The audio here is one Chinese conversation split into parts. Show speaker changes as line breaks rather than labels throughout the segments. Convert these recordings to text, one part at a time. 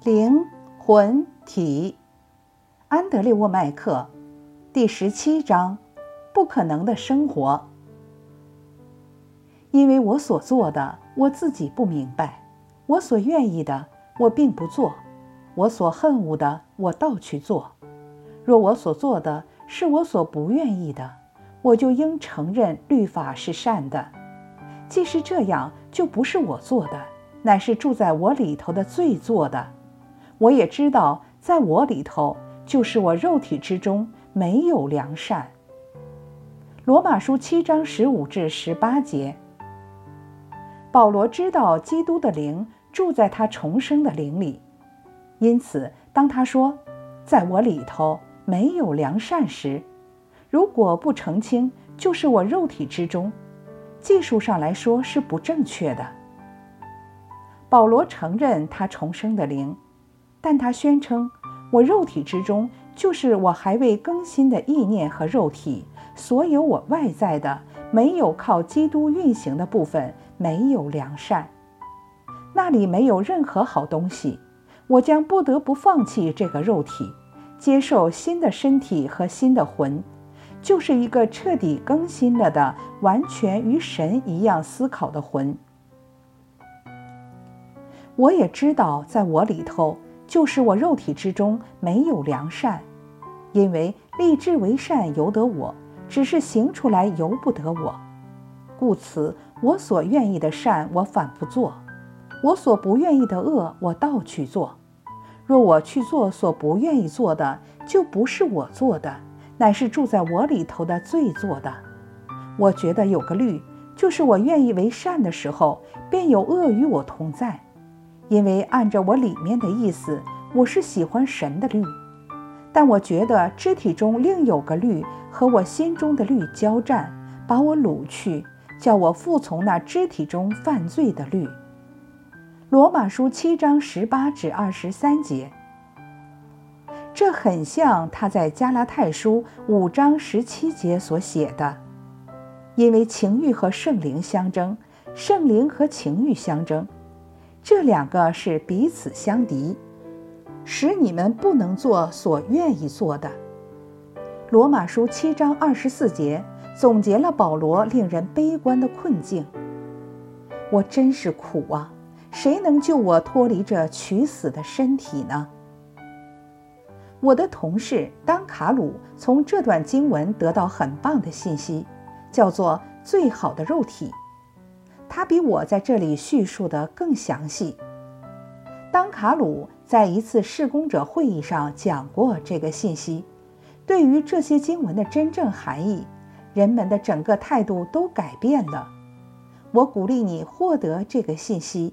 灵、魂、体。安德烈沃麦克第17章，不可能的生活。因为我所做的，我自己不明白；我所愿意的，我并不做；我所恨恶的，我倒去做。若我所做的是我所不愿意的，我就应承认律法是善的。既是这样，就不是我做的，乃是住在我里头的罪做的。我也知道，在我里头，就是我肉体之中没有良善。罗马书7章15至18节。保罗知道基督的灵住在他重生的灵里，因此当他说在我里头没有良善时，如果不澄清就是我肉体之中，技术上来说是不正确的。保罗承认他重生的灵，但他宣称我肉体之中就是我还未更新的意念和肉体，所有我外在的没有靠基督运行的部分没有良善，那里没有任何好东西，我将不得不放弃这个肉体，接受新的身体和新的魂，就是一个彻底更新了的完全与神一样思考的魂。我也知道在我里头，就是我肉体之中没有良善，因为立志为善由得我，只是行出来由不得我。故此我所愿意的善我反不做，我所不愿意的恶我倒去做。若我去做所不愿意做的，就不是我做的，乃是住在我里头的罪做的。我觉得有个律，就是我愿意为善的时候，便有恶与我同在。因为按着我里面的意思，我是喜欢神的律，但我觉得肢体中另有个律和我心中的律交战，把我掳去，叫我服从那肢体中犯罪的律。罗马书7章18至23节。这很像他在加拉太书5章17节所写的，因为情欲和圣灵相争，圣灵和情欲相争，这两个是彼此相敌，使你们不能做所愿意做的。罗马书7章24节总结了保罗令人悲观的困境。我真是苦啊，谁能救我脱离这取死的身体呢？我的同事当卡鲁从这段经文得到很棒的信息，叫做最好的肉体。他比我在这里叙述的更详细。当卡鲁在一次事工者会议上讲过这个信息，对于这些经文的真正含义，人们的整个态度都改变了。我鼓励你获得这个信息。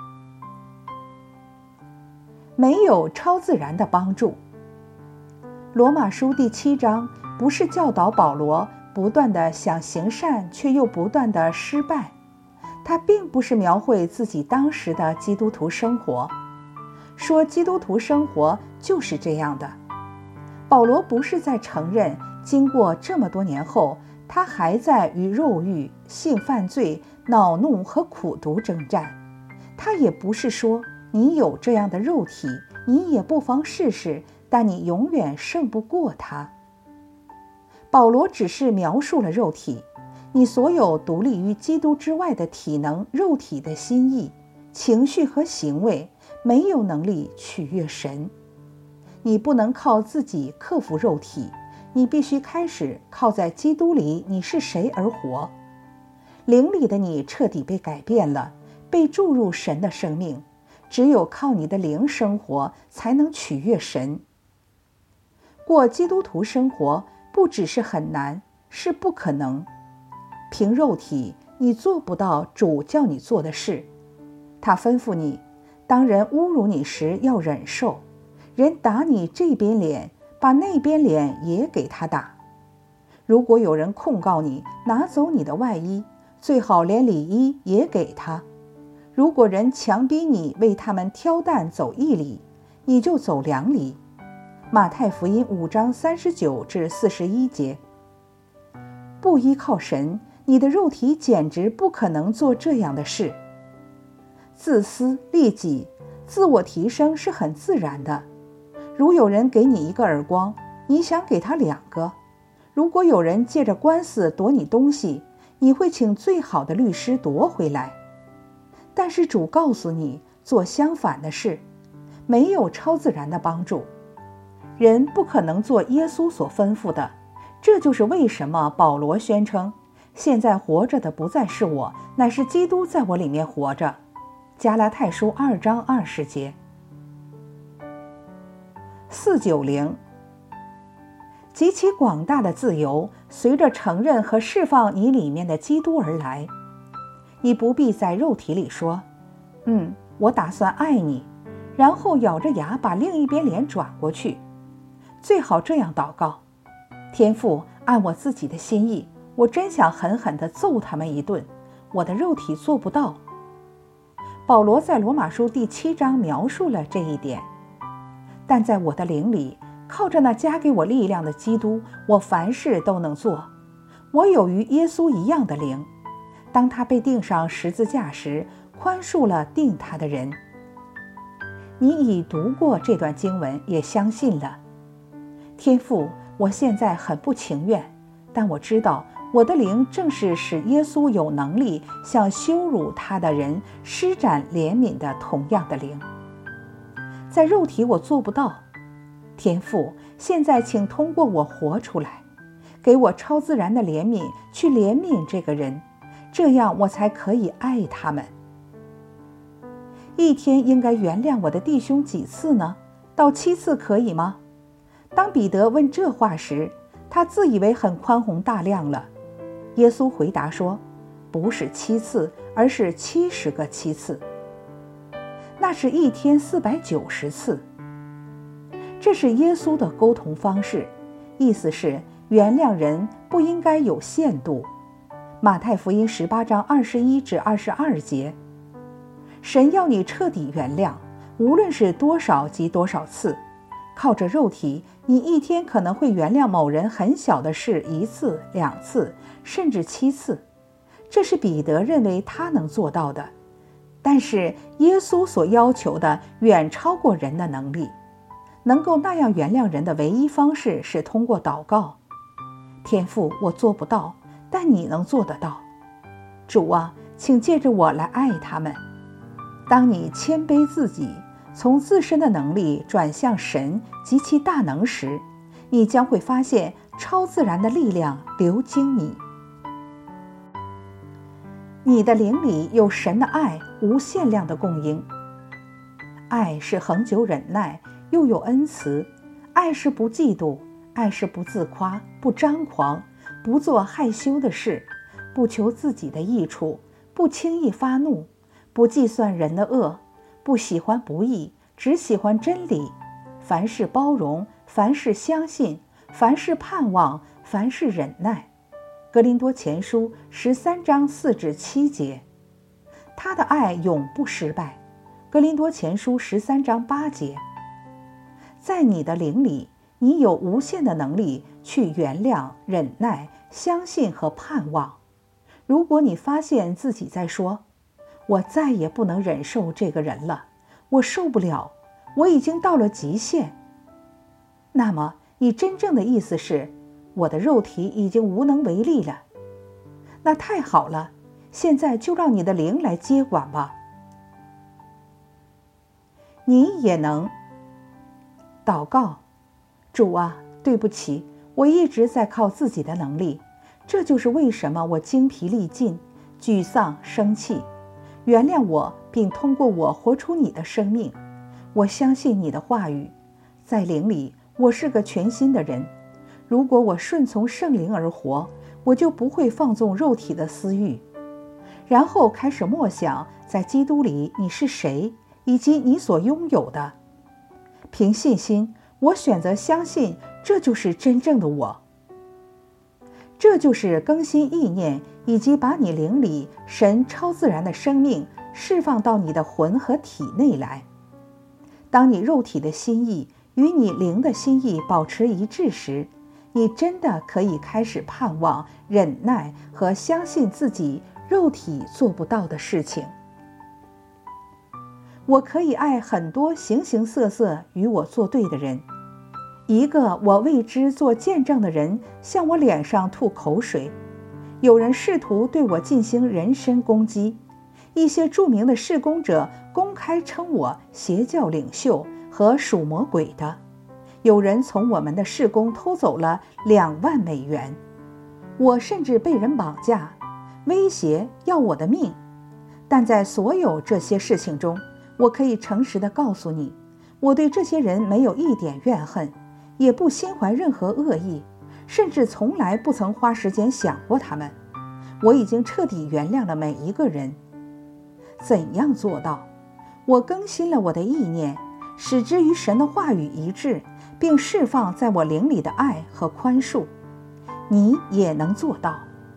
没有超自然的帮助。罗马书第7章不是教导保罗不断地想行善却又不断地失败，他并不是描绘自己当时的基督徒生活，说基督徒生活就是这样的。保罗不是在承认经过这么多年后，他还在与肉欲、性犯罪、恼怒和苦毒征战。他也不是说你有这样的肉体，你也不妨试试，但你永远胜不过他。保罗只是描述了肉体，你所有独立于基督之外的体能、肉体的心意、情绪和行为，没有能力取悦神。你不能靠自己克服肉体，你必须开始靠在基督里你是谁而活。灵里的你彻底被改变了，被注入神的生命，只有靠你的灵生活，才能取悦神。过基督徒生活不只是很难，是不可能。凭肉体，你做不到主叫你做的事。他吩咐你，当人侮辱你时要忍受，人打你这边脸，把那边脸也给他打。如果有人控告你，拿走你的外衣，最好连里衣也给他。如果人强逼你为他们挑担走1里，你就走2里。马太福音5章39至41节。不依靠神，你的肉体简直不可能做这样的事。自私利己， 自我提升是很自然的。如有人给你一个耳光，你想给他2个；如果有人借着官司夺你东西，你会请最好的律师夺回来。但是主告诉你做相反的事，没有超自然的帮助。人不可能做耶稣所吩咐的，这就是为什么保罗宣称，现在活着的不再是我，乃是基督在我里面活着。加拉太书2章20节。490，极其广大的自由随着承认和释放你里面的基督而来。你不必在肉体里说我打算爱你，然后咬着牙把另一边脸转过去。最好这样祷告：天父，按我自己的心意，我真想狠狠地揍他们一顿，我的肉体做不到。保罗在罗马书第7章描述了这一点。但在我的灵里，靠着那加给我力量的基督，我凡事都能做。我有与耶稣一样的灵，当他被钉上十字架时，宽恕了钉他的人。你已读过这段经文，也相信了。天父，我现在很不情愿，但我知道我的灵正是使耶稣有能力向羞辱他的人施展怜悯的同样的灵。在肉体我做不到，天父，现在请通过我活出来，给我超自然的怜悯去怜悯这个人，这样我才可以爱他们。一天应该原谅我的弟兄几次呢？到7次可以吗？当彼得问这话时，他自以为很宽宏大量了。耶稣回答说，不是7次，而是70个7次。那是一天490次。这是耶稣的沟通方式，意思是原谅人不应该有限度。马太福音18章21至22节。神要你彻底原谅，无论是多少及多少次。靠着肉体，你一天可能会原谅某人很小的事1次、2次，甚至7次。这是彼得认为他能做到的。但是耶稣所要求的远超过人的能力。能够那样原谅人的唯一方式是通过祷告。天父，我做不到，但你能做得到。主啊，请借着我来爱他们。当你谦卑自己，从自身的能力转向神及其大能时，你将会发现超自然的力量流经你。你的灵里有神的爱无限量的供应。爱是恒久忍耐，又有恩慈；爱是不嫉妒，爱是不自夸，不张狂，不做害羞的事，不求自己的益处，不轻易发怒，不计算人的恶，不喜欢不义，只喜欢真理。凡事包容，凡事相信，凡事盼望，凡事忍耐。格林多前书13章4至7节。他的爱永不失败。格林多前书13章8节。在你的灵里，你有无限的能力去原谅、忍耐、相信和盼望。如果你发现自己在说，我再也不能忍受这个人了，我受不了，我已经到了极限，那么你真正的意思是，我的肉体已经无能为力了。那太好了，现在就让你的灵来接管吧。你也能祷告，主啊，对不起，我一直在靠自己的能力，这就是为什么我精疲力尽、沮丧、生气。原谅我，并通过我活出你的生命。我相信你的话语，在灵里，我是个全新的人。如果我顺从圣灵而活，我就不会放纵肉体的私欲。然后开始默想，在基督里你是谁，以及你所拥有的。凭信心，我选择相信，这就是真正的我。这就是更新意念，以及把你灵里神超自然的生命释放到你的魂和体内来。当你肉体的心意与你灵的心意保持一致时，你真的可以开始盼望、忍耐和相信自己肉体做不到的事情。 我可以爱很多形形色色与我作对的人。一个我为之做见证的人向我脸上吐口水，有人试图对我进行人身攻击，一些著名的事工者公开称我邪教领袖和属魔鬼的，有人从我们的事工偷走了2万美元，我甚至被人绑架，威胁要我的命。但在所有这些事情中，我可以诚实地告诉你，我对这些人没有一点怨恨，也不心怀任何恶意，甚至从来不曾花时间想过他们。我已经彻底原谅了每一个人。怎样做到？我更新了我的意念，使之与神的话语一致，并释放在我灵里的爱和宽恕。你也能做到。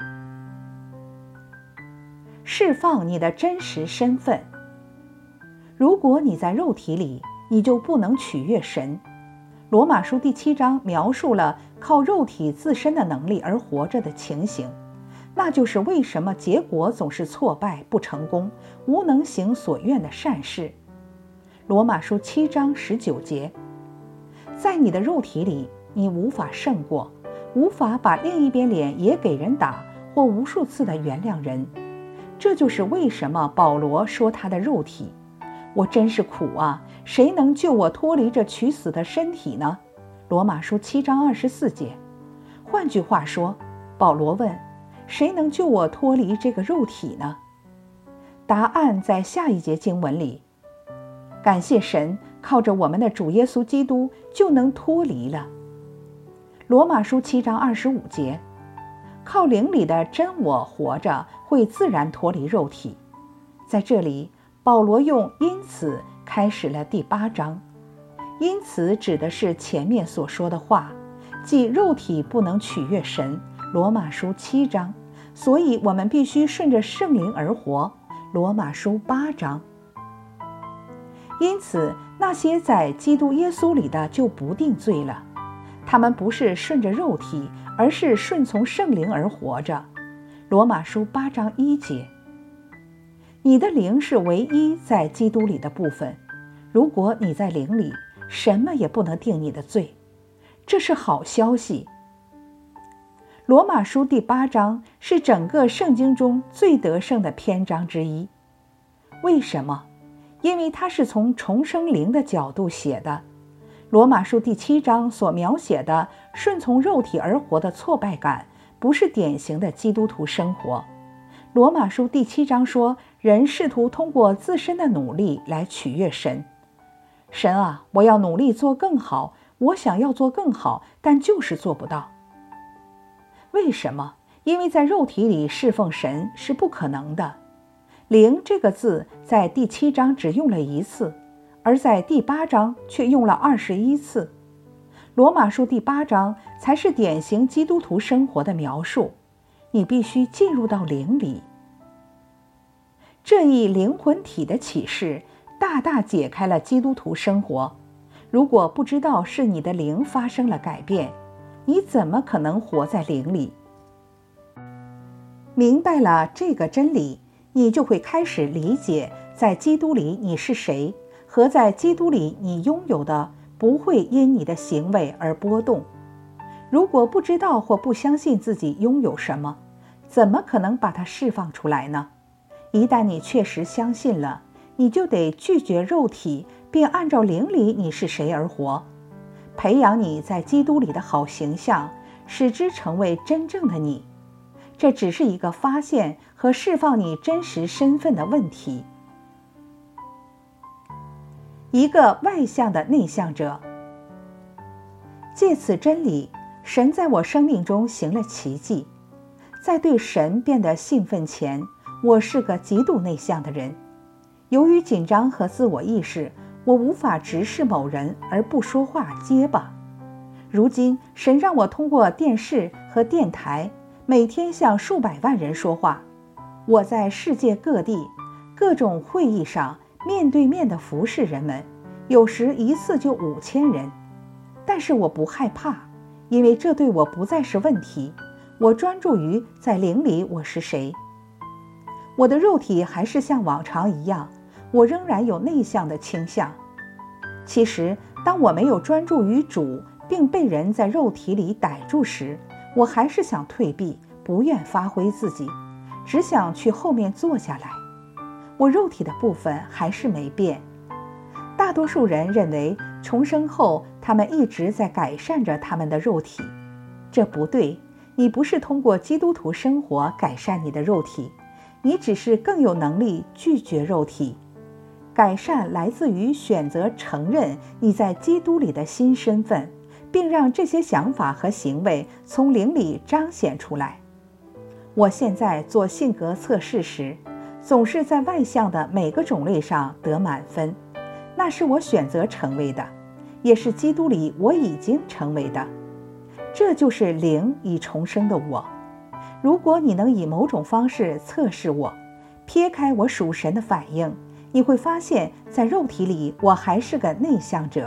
释放你的真实身份。如果你在肉体里，你就不能取悦神。罗马书第7章描述了靠肉体自身的能力而活着的情形，那就是为什么结果总是挫败不成功，无能行所愿的善事。罗马书7章19节，在你的肉体里，你无法胜过，无法把另一边脸也给人打，或无数次的原谅人。这就是为什么保罗说他的肉体，我真是苦啊，谁能救我脱离这取死的身体呢？罗马书7章24节。换句话说，保罗问，谁能救我脱离这个肉体呢？答案在下一节经文里。感谢神，靠着我们的主耶稣基督就能脱离了。罗马书7章25节。靠灵里的真我活着，会自然脱离肉体。在这里，保罗用因此开始了第8章。因此指的是前面所说的话，即肉体不能取悦神，罗马书7章，所以我们必须顺着圣灵而活，罗马书8章。因此，那些在基督耶稣里的就不定罪了，他们不是顺着肉体，而是顺从圣灵而活着，罗马书8章1节。你的灵是唯一在基督里的部分，如果你在灵里，什么也不能定你的罪，这是好消息。罗马书第8章是整个圣经中最得胜的篇章之一。为什么？因为它是从重生灵的角度写的。罗马书第7章所描写的顺从肉体而活的挫败感，不是典型的基督徒生活。罗马书第7章说，人试图通过自身的努力来取悦神。神啊，我要努力做更好，我想要做更好，但就是做不到。为什么？因为在肉体里侍奉神是不可能的。灵这个字在第7章只用了1次，而在第8章却用了21次。罗马书第8章才是典型基督徒生活的描述，你必须进入到灵里。这一灵魂体的启示大大解开了基督徒生活。如果不知道是你的灵发生了改变，你怎么可能活在灵里？明白了这个真理，你就会开始理解在基督里你是谁，和在基督里你拥有的不会因你的行为而波动。如果不知道或不相信自己拥有什么，怎么可能把它释放出来呢？一旦你确实相信了，你就得拒绝肉体，并按照灵里你是谁而活，培养你在基督里的好形象，使之成为真正的你。这只是一个发现和释放你真实身份的问题。一个外向的内向者。借此真理，神在我生命中行了奇迹。在对神变得兴奋前，我是个极度内向的人。由于紧张和自我意识，我无法直视某人而不说话结巴。如今，神让我通过电视和电台每天向数百万人说话。我在世界各地各种会议上面对面地服侍人们，有时一次就5000人。但是我不害怕，因为这对我不再是问题。我专注于在灵里我是谁。我的肉体还是像往常一样， 我仍然有内向的倾向。其实，当我没有专注于主，并被人在肉体里逮住时，我还是想退避，不愿发挥自己，只想去后面坐下来。我肉体的部分还是没变。大多数人认为重生后他们一直在改善着他们的肉体，这不对。你不是通过基督徒生活改善你的肉体，你只是更有能力拒绝肉体。改善来自于选择承认你在基督里的新身份，并让这些想法和行为从灵里彰显出来。我现在做性格测试时，总是在外向的每个种类上得满分，那是我选择成为的，也是基督里我已经成为的。这就是灵已重生的我。如果你能以某种方式测试我，撇开我属神的反应，你会发现在肉体里我还是个内向者。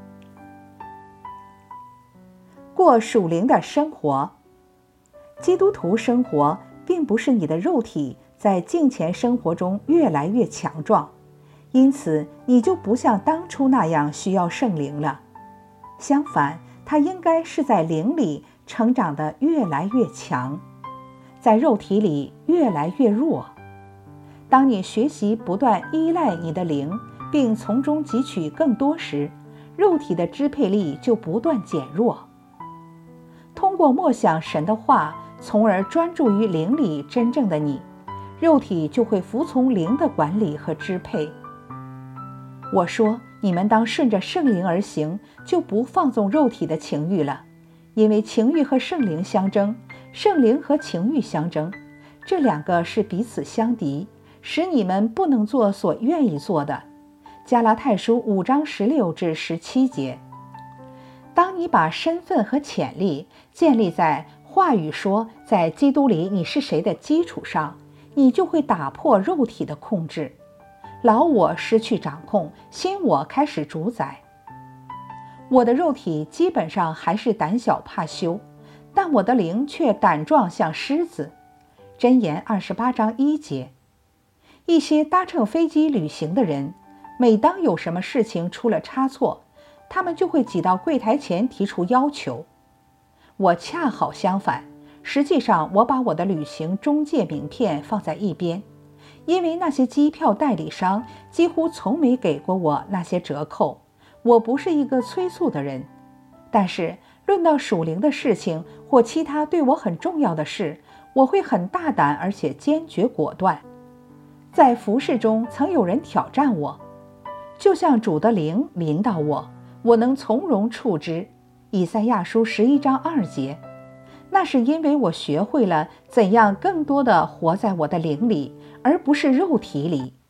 过属灵的生活。基督徒生活并不是你的肉体在敬虔生活中越来越强壮，因此你就不像当初那样需要圣灵了。相反，它应该是在灵里成长得越来越强，在肉体里越来越弱。当你学习不断依赖你的灵，并从中汲取更多时，肉体的支配力就不断减弱。通过默想神的话，从而专注于灵里真正的你，肉体就会服从灵的管理和支配。我说，你们当顺着圣灵而行，就不放纵肉体的情欲了，因为情欲和圣灵相争，圣灵和情欲相争，这两个是彼此相敌，使你们不能做所愿意做的。加拉太书5章16至17节。当你把身份和潜力建立在话语说在基督里你是谁的基础上，你就会打破肉体的控制，老我失去掌控，新我开始主宰。我的肉体基本上还是胆小怕羞，但我的灵却胆壮像狮子。箴言28章1节。一些搭乘飞机旅行的人，每当有什么事情出了差错，他们就会挤到柜台前提出要求。我恰好相反，实际上我把我的旅行中介名片放在一边，因为那些机票代理商几乎从没给过我那些折扣。我不是一个催促的人，但是论到属灵的事情或其他对我很重要的事，我会很大胆而且坚决果断。在服事中曾有人挑战我，就像主的灵临到我，我能从容处之。以赛亚书11章2节。那是因为我学会了怎样更多地活在我的灵里，而不是肉体里。